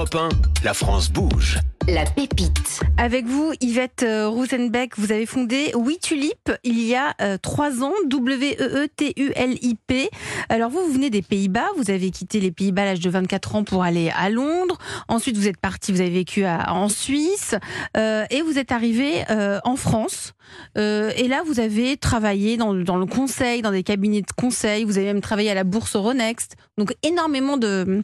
Europe 1, la France bouge. La pépite. Avec vous, Yvette Rosenbeck, vous avez fondé Oui Tulip il y a 3 ans, WEETULIP. Alors vous venez des Pays-Bas, vous avez quitté les Pays-Bas à l'âge de 24 ans pour aller à Londres. Ensuite, vous êtes parti, vous avez vécu en Suisse et vous êtes arrivé en France. Et là, vous avez travaillé dans le conseil, dans des cabinets de conseil. Vous avez même travaillé à la bourse Euronext. Donc énormément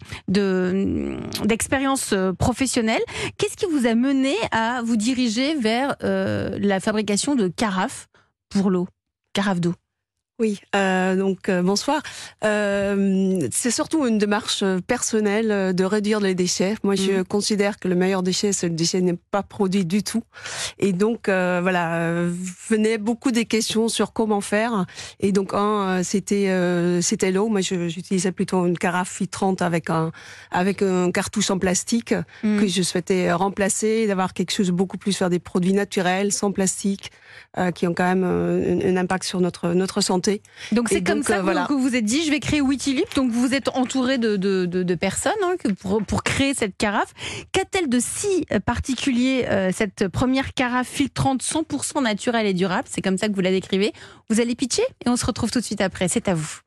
d'expérience professionnelle. Qu'est-ce qui vous a mené à vous diriger vers la fabrication de carafes pour l'eau, carafes d'eau? Oui, bonsoir. C'est surtout une démarche personnelle de réduire les déchets. Moi, je considère que le meilleur déchet, c'est le déchet n'est pas produit du tout. Et donc, venaient beaucoup des questions sur comment faire. Et donc, c'était l'eau. Moi, j'utilisais plutôt une carafe filtrante avec un cartouche en plastique que je souhaitais remplacer, d'avoir quelque chose de beaucoup plus vers des produits naturels, sans plastique, qui ont quand même un impact sur notre santé. Donc c'est comme ça que vous vous êtes dit, je vais créer Oui Tulip. Donc vous êtes entouré de personnes pour créer cette carafe. Qu'a-t-elle de si particulier, cette première carafe filtrante 100% naturelle et durable? C'est comme ça que vous la décrivez. Vous allez pitcher et on se retrouve tout de suite après. C'est à vous.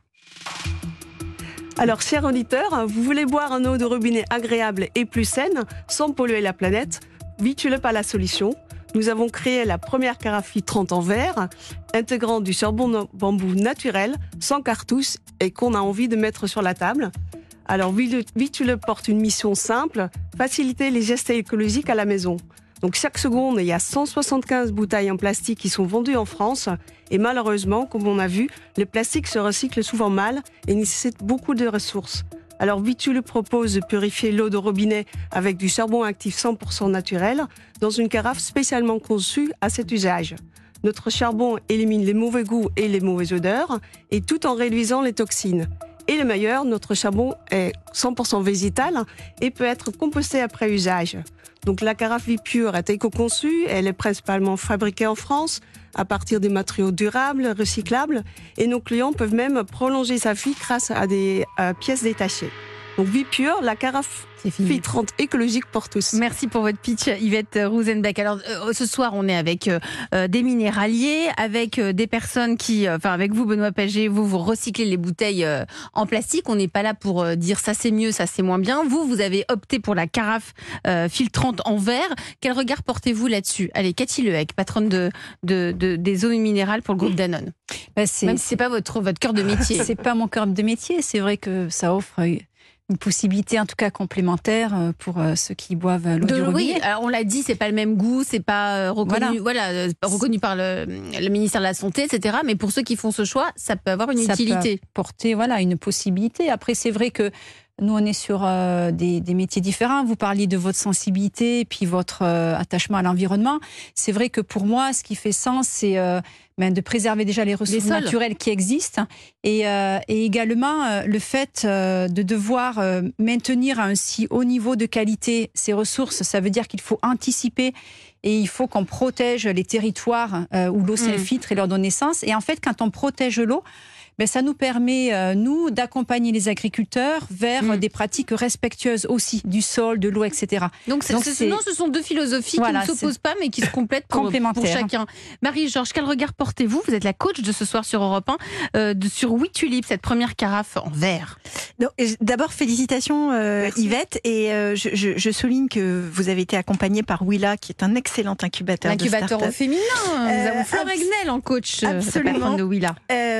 Alors, chers auditeurs, vous voulez boire un eau de robinet agréable et plus saine, sans polluer la planète? Oui Tulip a la solution. Nous avons créé la première carafe filtrante en verre, intégrant du charbon bambou naturel, sans cartouche et qu'on a envie de mettre sur la table. Alors, Oui Tulip porte une mission simple, faciliter les gestes écologiques à la maison. Donc, chaque seconde, il y a 175 bouteilles en plastique qui sont vendues en France. Et malheureusement, comme on a vu, le plastique se recycle souvent mal et nécessite beaucoup de ressources. Alors, Oui Tulip propose de purifier l'eau de robinet avec du charbon actif 100% naturel dans une carafe spécialement conçue à cet usage. Notre charbon élimine les mauvais goûts et les mauvaises odeurs, et tout en réduisant les toxines. Et le meilleur, notre charbon est 100% végétal et peut être composté après usage. Donc la carafe Vipure est éco-conçue, elle est principalement fabriquée en France à partir des matériaux durables, recyclables, et nos clients peuvent même prolonger sa vie grâce à des pièces détachées. Donc Vipure, la carafe filtrante écologique pour tous. Merci pour votre pitch, Yvette Rosenbeck. Alors ce soir, on est avec des minéraliers, avec des personnes qui, avec vous, Benoît Paget, vous recyclez les bouteilles en plastique. On n'est pas là pour dire ça c'est mieux, ça c'est moins bien. Vous avez opté pour la carafe filtrante en verre. Quel regard portez-vous là-dessus? Allez, Cathy Lehec, patronne des eaux minérales pour le groupe Danone. Même si c'est pas votre cœur de métier. C'est pas mon cœur de métier. C'est vrai que ça offre une possibilité en tout cas complémentaire pour ceux qui boivent l'eau du robinet. Oui, alors on l'a dit, c'est pas le même goût, c'est pas reconnu, reconnu par le ministère de la Santé, etc. Mais pour ceux qui font ce choix, ça peut avoir une utilité. Peut porter une possibilité. Après, c'est vrai que nous, on est sur des métiers différents. Vous parliez de votre sensibilité et puis votre attachement à l'environnement. C'est vrai que pour moi, ce qui fait sens, c'est de préserver déjà les ressources naturelles qui existent et également le fait de devoir maintenir à un si haut niveau de qualité ces ressources. Ça veut dire qu'il faut anticiper et il faut qu'on protège les territoires où l'eau s'infiltre et leur donne naissance. Et en fait, quand on protège l'eau, ça nous permet, nous, d'accompagner les agriculteurs vers des pratiques respectueuses aussi du sol, de l'eau, etc. Donc ce sont deux philosophies qui ne s'opposent pas, mais qui se complètent pour chacun. Marie-Georges, quel regard portez-vous? Vous êtes la coach de ce soir sur Europe 1, sur Oui Tulip, cette première carafe en verre. D'abord, félicitations Yvette. Et je souligne que vous avez été accompagnée par Willa, qui est un excellent incubateur de start-up. Incubateur féminin. Nous avons Flore Egnel en coach, patronne de Willa.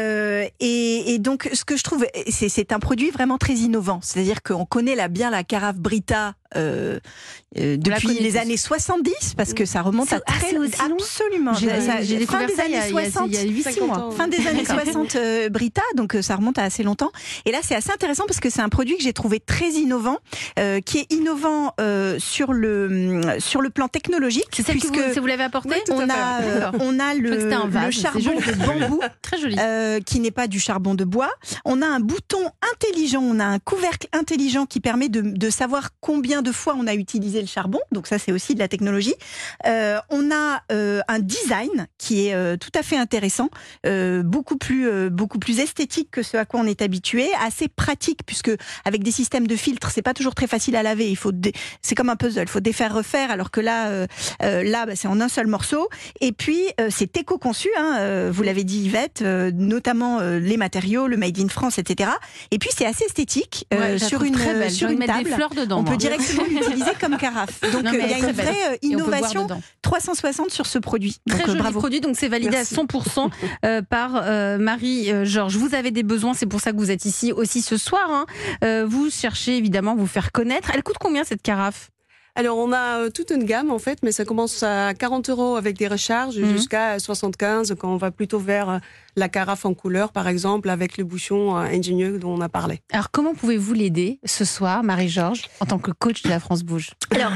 Et donc, ce que je trouve, c'est un produit vraiment très innovant. C'est-à-dire qu'on connaît bien la carafe Brita depuis les années 70, parce que ça remonte à très absolument. J'ai découvert ça il y a 8 mois. Fin des années 60, Brita, donc ça remonte à assez longtemps. Et là, c'est assez intéressant parce que c'est un produit que j'ai trouvé très innovant, qui est innovant sur le plan technologique. C'est celle que vous l'avez apporté? On a le charbon de bambou, très joli, qui n'est pas du charbon de bois. On a un bouton intelligent, on a un couvercle intelligent qui permet de savoir combien combien de fois on a utilisé le charbon. Donc ça, c'est aussi de la technologie. On a un design qui est tout à fait intéressant, beaucoup plus esthétique que ce à quoi on est habitué, assez pratique puisque avec des systèmes de filtres, c'est pas toujours très facile à laver. C'est comme un puzzle, il faut défaire, refaire, alors que là, c'est en un seul morceau. Et puis c'est éco-conçu, vous l'avez dit Yvette, notamment les matériaux, le made in France, etc. Et puis c'est assez esthétique sur une table. Des fleurs dedans, on peut directement l'utiliser comme carafe. Donc il y a une vraie innovation 360 sur ce produit. Très joli bravo. produit, donc c'est validé à 100% par Marie-Georges. Vous avez des besoins, c'est pour ça que vous êtes ici aussi ce soir. Vous cherchez évidemment à vous faire connaître. Elle coûte combien cette carafe ? Alors, on a toute une gamme, en fait, mais ça commence à 40 € avec des recharges jusqu'à 75 quand on va plutôt vers la carafe en couleur, par exemple, avec le bouchon ingénieux dont on a parlé. Alors, comment pouvez-vous l'aider ce soir, Marie-Georges, en tant que coach de La France Bouge ? Alors,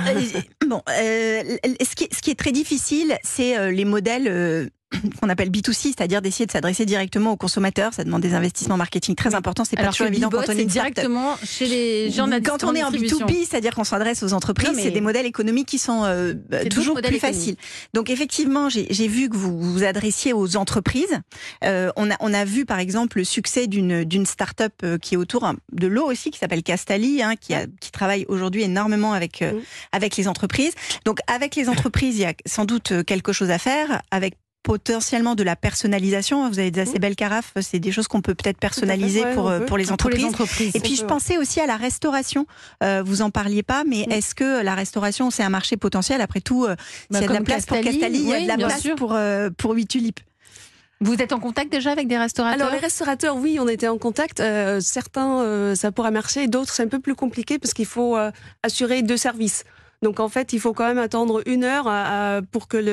ce qui est très difficile, c'est les modèles qu'on appelle B2C, c'est-à-dire d'essayer de s'adresser directement aux consommateurs. Ça demande des investissements marketing très importants. C'est pas toujours évident quand on est une start-up. Directement chez les gens de la Quand on est en B2B, c'est-à-dire qu'on s'adresse aux entreprises, c'est des modèles économiques qui sont toujours plus faciles. Donc effectivement, j'ai vu que vous vous adressiez aux entreprises. On a vu par exemple le succès d'une start-up qui est autour de l'eau aussi, qui s'appelle Castali, qui travaille aujourd'hui énormément avec les entreprises. Donc avec les entreprises, il y a sans doute quelque chose à faire, avec potentiellement de la personnalisation. Vous avez des assez belles carafes, c'est des choses qu'on peut peut-être personnaliser pour les entreprises. Et puis je pensais aussi à la restauration. Vous en parliez pas, mais est-ce que la restauration, c'est un marché potentiel ? Après tout, s'il y a de la place pour Castali, il y a de la place pour 8 tulipes. Vous êtes en contact déjà avec des restaurateurs ? Alors les restaurateurs, oui, on était en contact. Certains, ça pourra marcher, d'autres, c'est un peu plus compliqué parce qu'il faut assurer 2 services. Donc en fait, il faut quand même attendre 1 heure pour que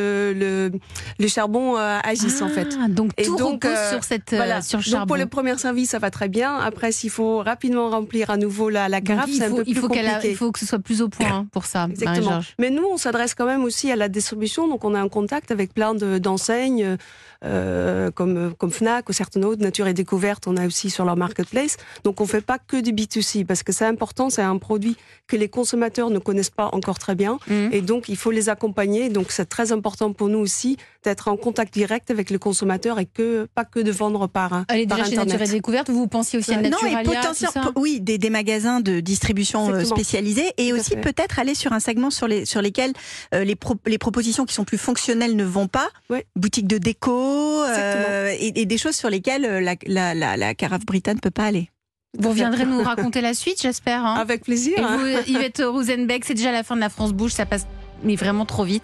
le charbon agisse en fait. Donc tout repose sur sur le charbon. Donc pour le premier service, ça va très bien. Après, s'il faut rapidement remplir à nouveau la carafe, c'est un peu plus compliqué. Il faut que ce soit plus au point pour ça. Exactement. Mais nous, on s'adresse quand même aussi à la distribution. Donc on est en contact avec plein d'enseignes comme Fnac ou certaines autres, Nature et Découverte, on a aussi sur leur marketplace. Donc on ne fait pas que du B2C parce que c'est important, c'est un produit que les consommateurs ne connaissent pas encore très bien et donc il faut les accompagner. Donc c'est très important pour nous aussi d'être en contact direct avec le consommateur et pas que de vendre par Internet. Chez Nature et Découverte, vous pensiez aussi à Naturalia, oui, des magasins de distribution spécialisés et aussi peut-être aller sur un segment sur lesquels les propositions qui sont plus fonctionnelles ne vont pas. Boutique de déco, et des choses sur lesquelles la carafe Brita ne peut pas aller. Vous reviendrez nous raconter la suite, j'espère. Avec plaisir. Et vous, Yvette Rouzenbeck, c'est déjà la fin de La France Bouge, ça passe mais vraiment trop vite.